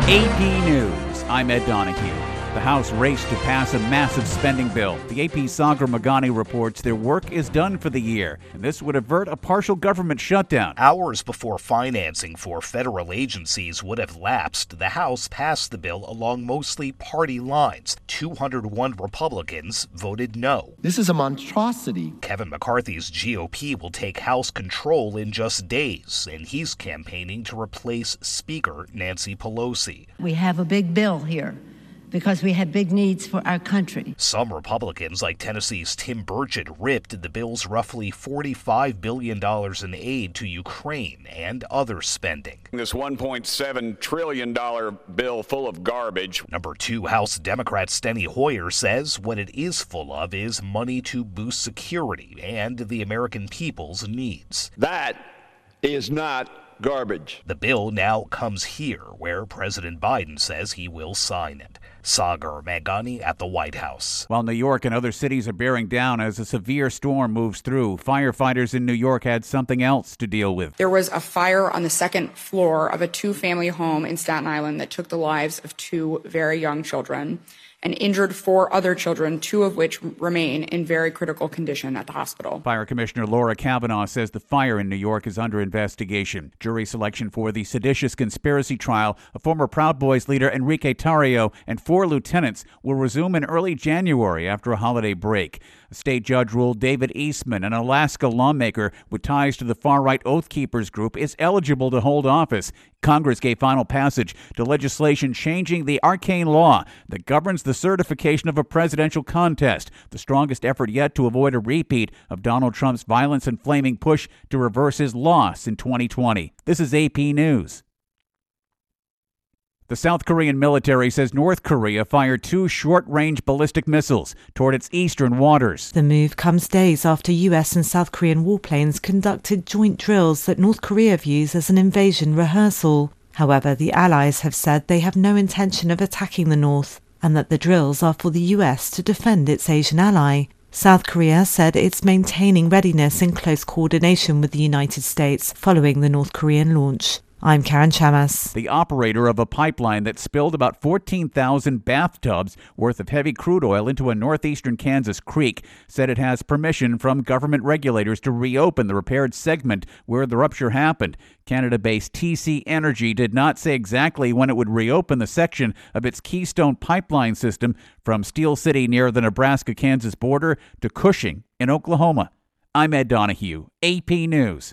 AP News, I'm Ed Donahue. The House raced to pass a massive spending bill. The AP's Sagar Meghani reports their work is done for the year, and this would avert a partial government shutdown. Hours before financing for federal agencies would have lapsed, the House passed the bill along mostly party lines. 201 Republicans voted no. This is a monstrosity. Kevin McCarthy's GOP will take House control in just days, and he's campaigning to replace Speaker Nancy Pelosi. We have a big bill here, because we have big needs for our country. Some Republicans, like Tennessee's Tim Burchett, ripped the bill's roughly $45 billion in aid to Ukraine and other spending. This $1.7 trillion bill full of garbage. Number 2 House Democrat Steny Hoyer says what it is full of is money to boost security and the American people's needs. That is not garbage. The bill now comes here, where President Biden says he will sign it. Sagar Meghani at the White House. While New York and other cities are bearing down as a severe storm moves through, firefighters in New York had something else to deal with. There was a fire on the second floor of a 2-family home in Staten Island that took the lives of 2 very young children and injured 4 other children, 2 of which remain in very critical condition at the hospital. Fire Commissioner Laura Kavanaugh says the fire in New York is under investigation. Jury selection for the seditious conspiracy trial of former Proud Boys leader Enrique Tarrio and 4 lieutenants will resume in early January after a holiday break. A state judge ruled David Eastman, an Alaska lawmaker with ties to the far-right Oath Keepers group, is eligible to hold office. Congress gave final passage to legislation changing the arcane law that governs the certification of a presidential contest, the strongest effort yet to avoid a repeat of Donald Trump's violence-inflaming push to reverse his loss in 2020. This is AP News. The South Korean military says North Korea fired 2 short-range ballistic missiles toward its eastern waters. The move comes days after US and South Korean warplanes conducted joint drills that North Korea views as an invasion rehearsal. However, the allies have said they have no intention of attacking the North and that the drills are for the US to defend its Asian ally. South Korea said it's maintaining readiness in close coordination with the United States following the North Korean launch. I'm Karen Chamas. The operator of a pipeline that spilled about 14,000 bathtubs worth of heavy crude oil into a northeastern Kansas creek said it has permission from government regulators to reopen the repaired segment where the rupture happened. Canada-based TC Energy did not say exactly when it would reopen the section of its Keystone pipeline system from Steel City near the Nebraska-Kansas border to Cushing in Oklahoma. I'm Ed Donahue, AP News.